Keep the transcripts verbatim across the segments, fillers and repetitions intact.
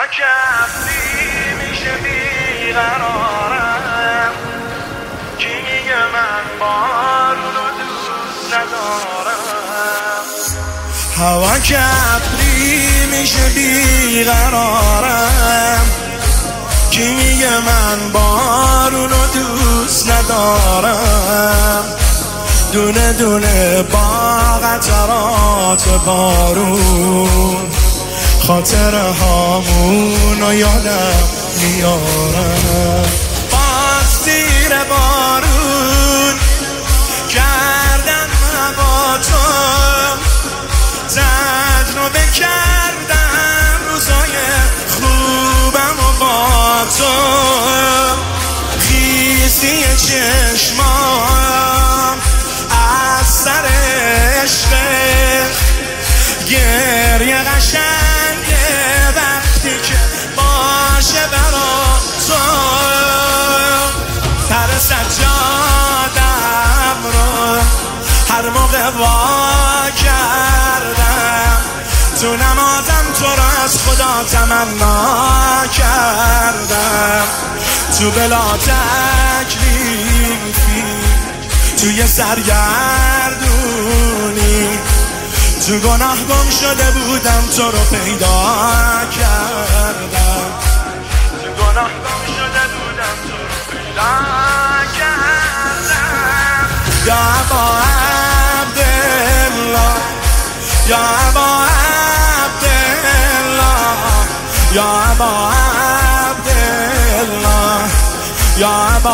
کفری میشه بیقرارم، کی میگه من بارونو دوست ندارم. هوا کفری میشه بیقرارم، کی میگه من بارونو دوست ندارم. دونه دونه با قطرات بارون خاطره هامونو یادم میارم. باز زیر بارون کردن هوا تو، تجربه کردم روزای خوبم و با تو. خیسی چشمام از سر عشق، گریه قشنگه وقتی که باشه برا تو. سر سجادم رو هر موقع وا کردم، تو نمازم تو رو از خدا تمنا کردم. تو بلا تکلیفی توی سرگردونی، تو گناه گم شده بودم تو رو پیدا کردم. تو گناه گم شده بودم تو رو پیدا کردم. یا ابا عبدالله، یا ابا عبدالله، یا ابا عبدالله، یا ابا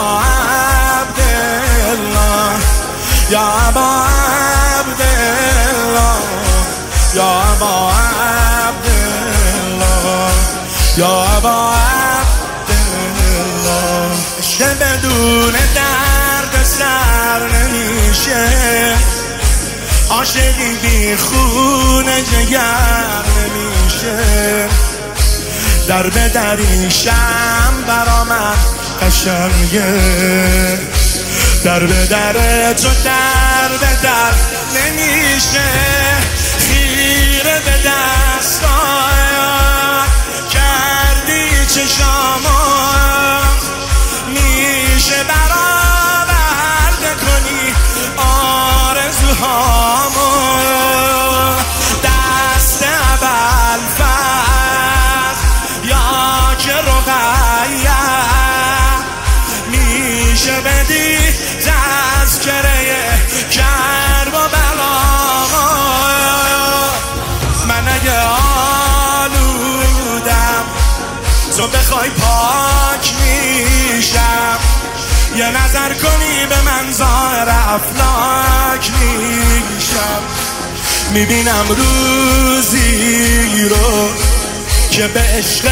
عبدالله، یا ابا عبدالله، یا ابا عبدالله، یا ابا عبدالله. عشق بدون درد سر نمیشه، عاشقی بی خون جگر نمیشه. در به دریشم برا من قشنگه، در به در تو در به در نمیشه. خیره به دستایم کردی چشامو، میشه برآورده کنی آرزوهامو. دست ابوالفضل یا که رقیه، میشه بدی تذکره کرب و بلا. من اگه آلودم تو بخوای پاک میشم، یه نظر کنی به من ظاهر افلاک میشم. میبینم روزی رو که به عشق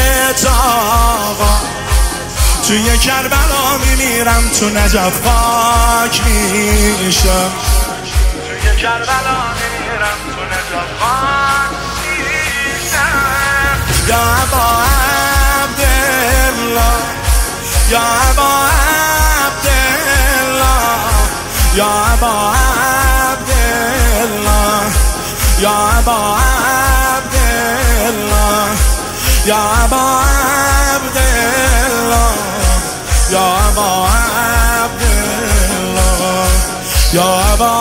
آقا توی کربلا میمیرم، تو نجف خاک میشم. توی کربلا میمیرم، تو نجف خاک میشم. یا ابا عبدالله، یا ابا عبدالله، یا ابا عبدالله، یا ابا عبدالله، یا ابا عبدالله، یا ابا عبدالله، یا ابا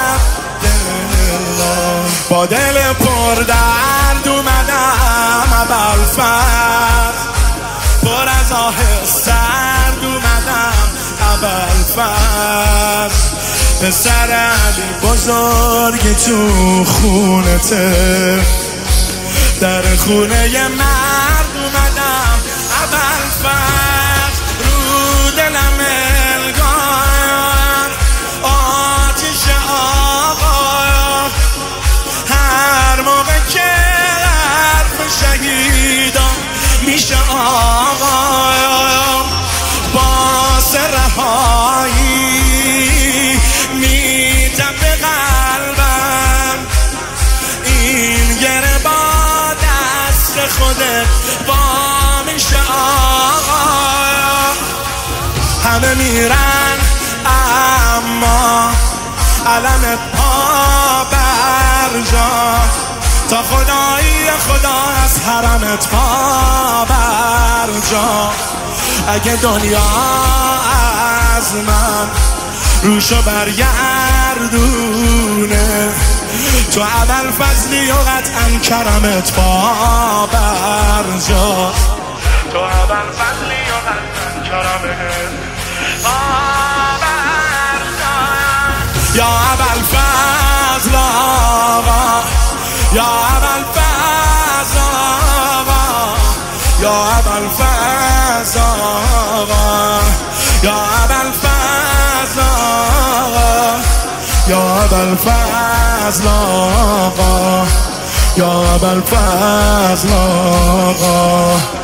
عبدالله. با دل پر درد اومدم ابوالفضل، پر از آه سرد اومدم ابوالفضل. پسر علی بزرگی تو خونته، در خونه ی مرد اومدم ابوالفضل. رو دلم الگار آتش آقا، هر موقع که حرف شهیدان میشه آقا. باس رهایی میتپه قلبم، این گره با دست خودت با میشه آقا. همه میرن اما علم پا برجا، تا خدایی خدا از حرمت پا بر جا. اگه دنیا از من روشو برگردونه، تو اول فضلی و قطعا کرمت پا بر جا. تو اول فضلی و قطعا کرمت پا بر جا. یا اول فضل آقا، یا اول فضل آقا، یا اول فضل آقا، یا اول فضل آقا، یا اول فضل آقا، یا اول فضل آقا.